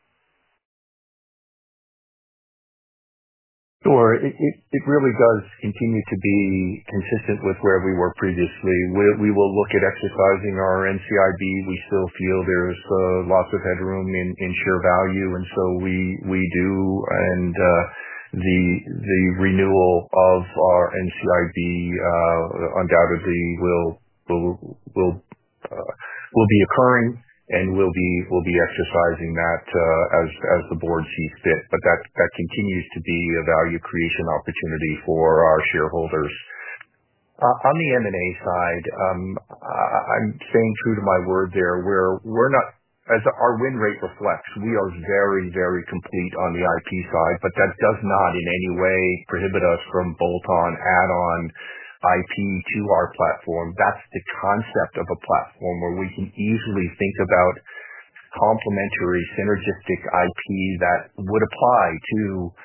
Sure. It, it, it really does continue to be consistent with where we were previously. We, we will look at exercising our N C I B. We still feel there's uh, lots of headroom in, in share value, and so we we do. And uh, the the renewal of our N C I B uh, undoubtedly will will will uh, will be occurring. And we'll be we'll be exercising that uh, as as the board sees fit. But that that continues to be a value creation opportunity for our shareholders. Uh, on the M and A side, um, I, I'm staying true to my word there. Where we're not, as our win rate reflects, we are very very complete on the I P side, but that does not in any way prohibit us from bolt-on, add-on I P to our platform. That's the concept of a platform where we can easily think about complementary, synergistic I P that would apply to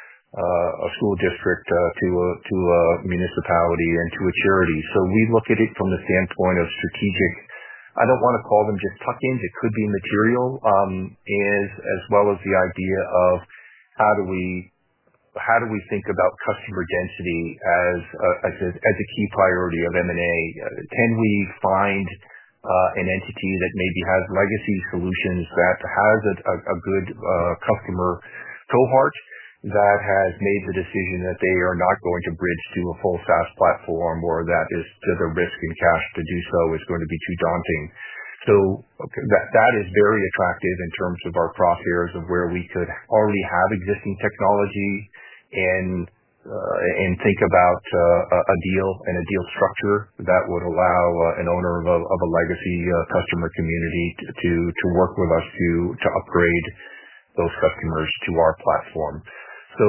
uh, a school district, uh, to a to a municipality, and to a charity. So we look at it from the standpoint of strategic. I don't want to call them just tuck-ins. It could be material, um, is as well as the idea of how do we how do we think about customer density as a, as a, as a key priority of M and A? Uh, can we find uh, an entity that maybe has legacy solutions that has a, a, a good uh, customer cohort that has made the decision that they are not going to bridge to a full SaaS platform, or that is to the risk and cash to do so is going to be too daunting? So okay, that that is very attractive in terms of our crosshairs of where we could already have existing technology and uh, and think about uh, a deal and a deal structure that would allow uh, an owner of a, of a legacy uh, customer community to, to to work with us to to upgrade those customers to our platform. So,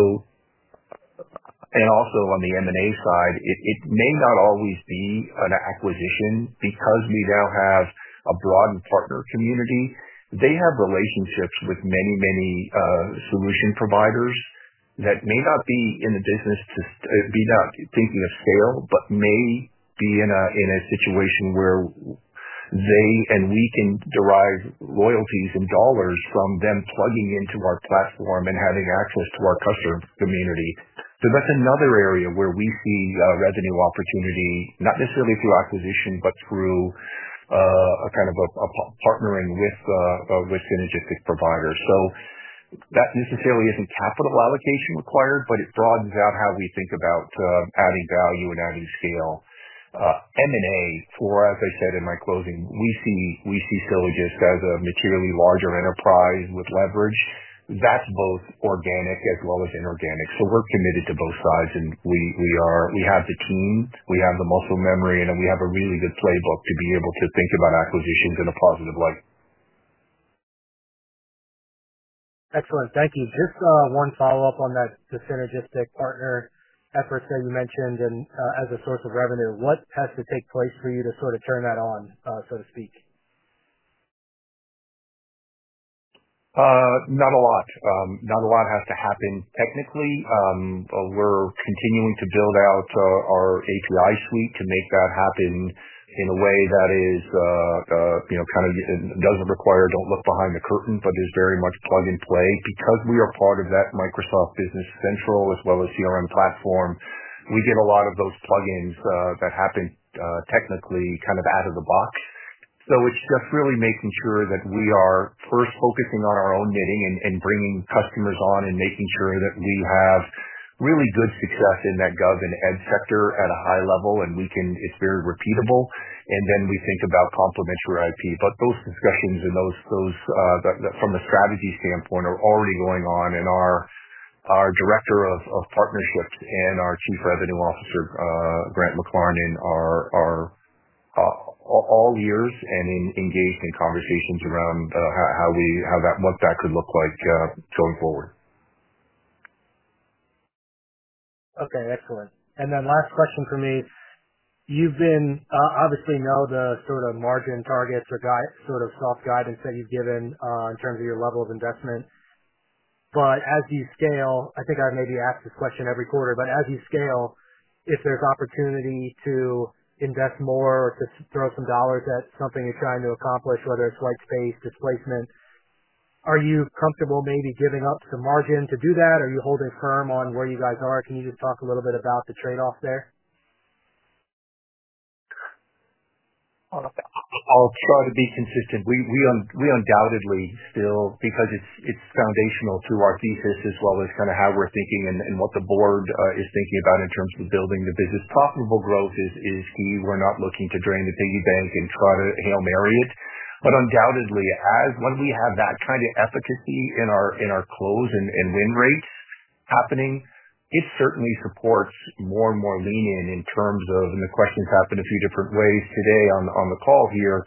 and also on the M and A side, it, it may not always be an acquisition because we now have a broadened partner community. They have relationships with many, many uh, solution providers that may not be in the business to uh, be not thinking of scale, but may be in a in a situation where they and we can derive loyalties and dollars from them plugging into our platform and having access to our customer community. So that's another area where we see uh, revenue opportunity, not necessarily through acquisition, but through uh, a kind of a, a partnering with uh, uh, with synergistic providers. So that necessarily isn't capital allocation required, but it broadens out how we think about adding value and adding scale. M and A, for, as I said in my closing, we see Sylogist as a materially larger enterprise with leverage. That's both organic as well as inorganic. So we're committed to both sides, and we have the team, we have the muscle memory, and we have a really good playbook to be able to think about acquisitions in a positive light. Excellent. Thank you. Just one follow-up on that, the synergistic partner efforts that you mentioned and as a source of revenue. What has to take place for you to sort of turn that on, so to speak? Not a lot. Not a lot has to happen technically. We're continuing to build out our A P I suite to make that happen in a way that is, you know, kind of doesn't require don't look behind the curtain, but is very much plug and play. Because we are part of that Microsoft Business Central as well as C R M platform, we get a lot of those plugins that happen technically kind of out of the box. So it's just really making sure that we are first focusing on our own knitting and, and bringing customers on and making sure that we have really good success in that gov and ed sector at a high level, and we can, it's very repeatable. And then we think about complementary I P. But those discussions and those, those uh, that, that from a strategy standpoint are already going on, and our our director of, of partnerships and our chief revenue officer, uh, Grant McLarnon, are are uh, all ears and in, engaged in conversations around uh, how, how we how that what that could look like uh, going forward. Okay, excellent. And then last question for me. You've been uh, obviously know the sort of margin targets or guide, sort of soft guidance that you've given uh, in terms of your level of investment. But as you scale, I think I maybe ask this question every quarter, but as you scale, if there's opportunity to invest more or to throw some dollars at something you're trying to accomplish, whether it's white space, displacement, are you comfortable maybe giving up some margin to do that? Are you holding firm on where you guys are? Can you just talk a little bit about the trade-off there? I'll try to be consistent. We we un, we undoubtedly still, because it's it's foundational to our thesis as well as kind of how we're thinking and, and what the board uh, is thinking about in terms of building the business. Profitable growth is is key. We're not looking to drain the piggy bank and try to Hail Mary it. But undoubtedly, as when we have that kind of efficacy in our in our close and, and win rates happening, it certainly supports more and more lean in in terms of, and the questions happen a few different ways today on on the call here.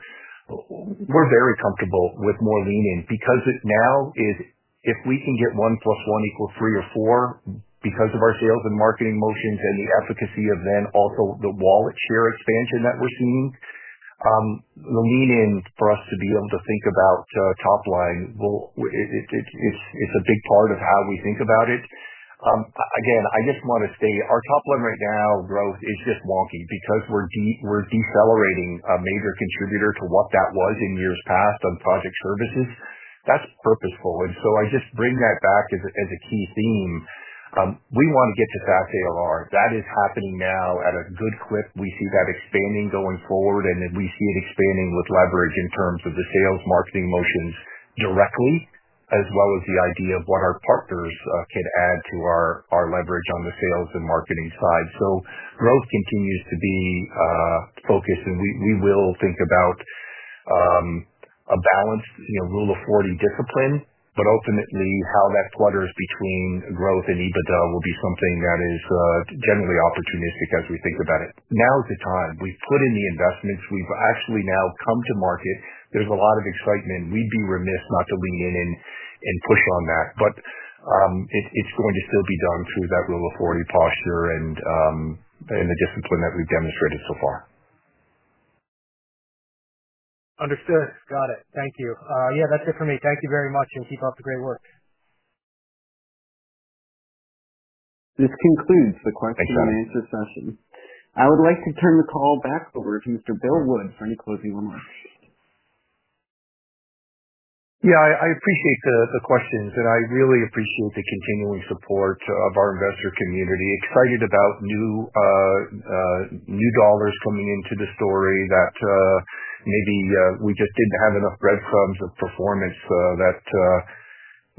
We're very comfortable with more lean in because it now is, if we can get one plus one equals three or four because of our sales and marketing motions and the efficacy of then also the wallet share expansion that we're seeing. Um, the lean in for us to be able to think about uh, top line, will it, it, it, it's it's a big part of how we think about it. Um, again, I just want to state our top line right now growth is just wonky because we're de- we're decelerating a major contributor to what that was in years past on project services. That's purposeful, and so I just bring that back as a, as a key theme. Um, we want to get to SaaS A R R. That is happening now at a good clip. We see that expanding going forward, and then we see it expanding with leverage in terms of the sales marketing motions directly, as well as the idea of what our partners uh, can add to our, our leverage on the sales and marketing side. So growth continues to be uh, focused, and we, we will think about um, a balanced, you know, rule of forty discipline. But ultimately, how that flutters between growth and EBITDA will be something that is uh, generally opportunistic as we think about it. Now's the time. We've put in the investments. We've actually now come to market. There's a lot of excitement. We'd be remiss not to lean in and, and push on that. But um, it, it's going to still be done through that rule of forty posture and, um, and the discipline that we've demonstrated so far. Understood. Got it. Thank you. Uh, yeah, that's it for me. Thank you very much, and keep up the great work. This concludes the question and answer session. I would like to turn the call back over to Mister Bill Wood for any closing remarks. Yeah, I, I appreciate the, the questions, and I really appreciate the continuing support of our investor community. Excited about new uh, uh, new dollars coming into the story that uh, maybe uh, we just didn't have enough breadcrumbs of performance uh, that uh,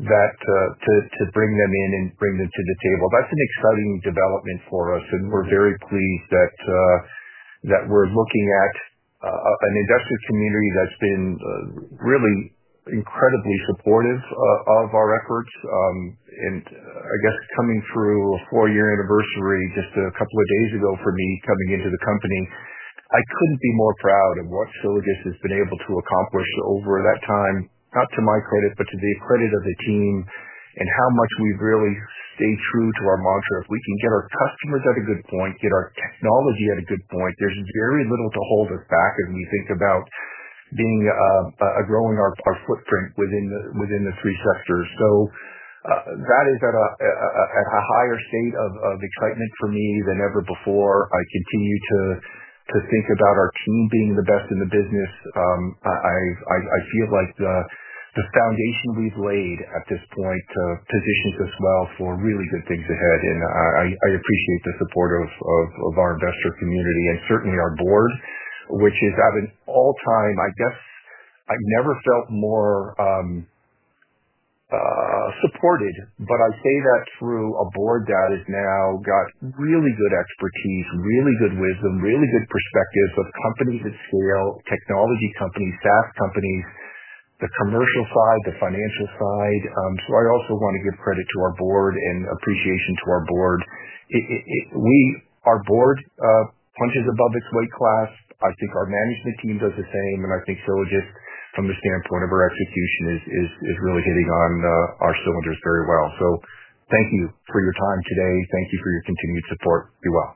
that uh, to to bring them in and bring them to the table. That's an exciting development for us, and we're very pleased that uh, that we're looking at uh, an investor community that's been uh, really incredibly supportive uh, of our efforts. Um, and uh, I guess coming through a four-year anniversary just a couple of days ago for me coming into the company, I couldn't be more proud of what Sylogist has been able to accomplish over that time, not to my credit, but to the credit of the team, and how much we've really stayed true to our mantra. If we can get our customers at a good point, get our technology at a good point, there's very little to hold us back as we think about being uh, uh, growing our, our footprint within the within the three sectors. So uh, that is at a, a at a higher state of, of excitement for me than ever before. I continue to to think about our team being the best in the business. Um, I, I I feel like the the foundation we've laid at this point uh, positions us well for really good things ahead, and I, I appreciate the support of, of of our investor community and certainly our board, which is at an all-time, I guess, I've never felt more um, uh, supported, but I say that through a board that has now got really good expertise, really good wisdom, really good perspectives of companies at scale, technology companies, SaaS companies, the commercial side, the financial side. Um, so I also want to give credit to our board and appreciation to our board. It, it, it, we, our board, uh, punches above its weight class. I think our management team does the same, and I think Sylogist, from the standpoint of our execution, is is, is really hitting on uh, our cylinders very well. So thank you for your time today. Thank you for your continued support. Be well.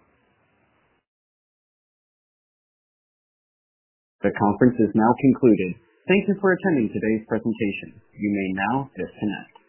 The conference is now concluded. Thank you for attending today's presentation. You may now disconnect.